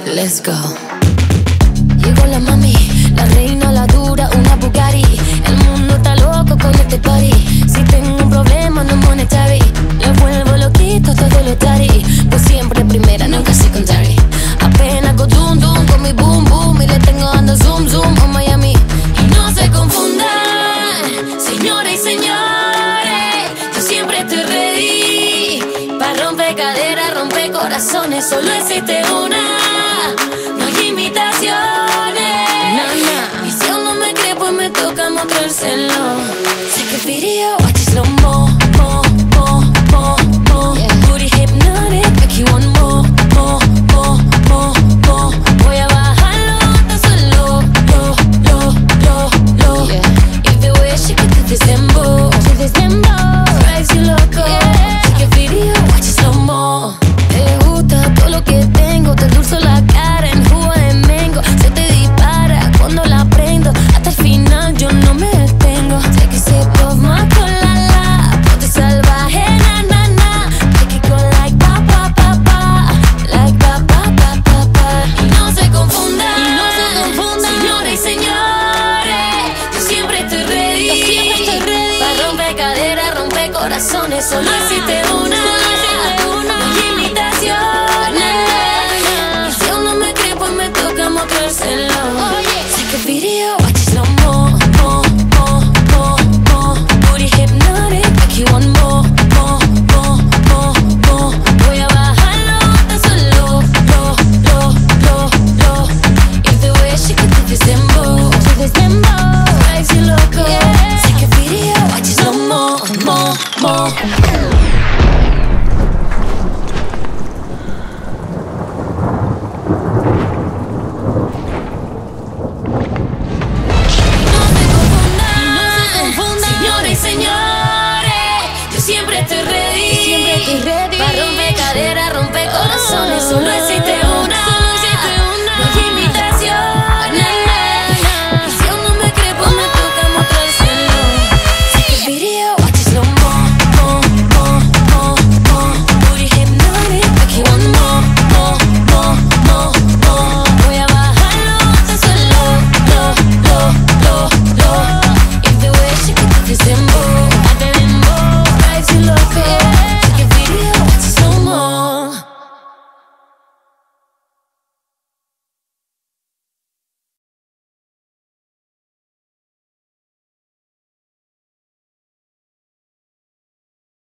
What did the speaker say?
Let's go. Llegó la mami, la reina, la dura, una Bugatti. El mundo está loco con este party. Si tengo un problema no monetary, le vuelvo loquito todo lo tari. Pues siempre primera, nunca secondary. Apenas go dum dum con mi boom boom y le tengo dando zoom zoom a Miami. Y no se confundan, señores y señores, yo siempre estoy ready pa' romper caderas, romper corazones. Solo existe una, no hay imitaciones. Y si aún no me cree, pues me toca mostrárselo. Take a video, watch it slow mo, mo, mo, mo, mo. Booty hypnotic, make you want more, more, more, more, more. Voy a bajarlo hasta solo, lo. If the way she could do this dembow, drives you loco. Take a video, watch it slow mo. Te gusta todo lo que tengo, te endulzo la cara en jugo de mango. Se te dispara cuando la prendo, hasta el final yo no me detengo. Take a sip of my cola, ponte salvaje, na na na. Make it go like pa pa pa pa, like pa pa pa pa pa. Y no se confundan, señores y señores, yo siempre estoy ready, pa' romper caderas, romper corazones. Solo existe una, no hay imitaciones. Y si aún no me cree, pues me toca mostrárselo. Take a video, watch it slow mo, mo, mo, mo, mo. Booty hypnotic, make you want more, more, more, more, more. Voy a bajarlo hasta solo, lo. If the way she could do this dembow, drives you loco. Take a video, watch it slow mo, mo, mo. Señores y señores, yo siempre estoy ready, pa' romper caderas, romper corazones. Solo es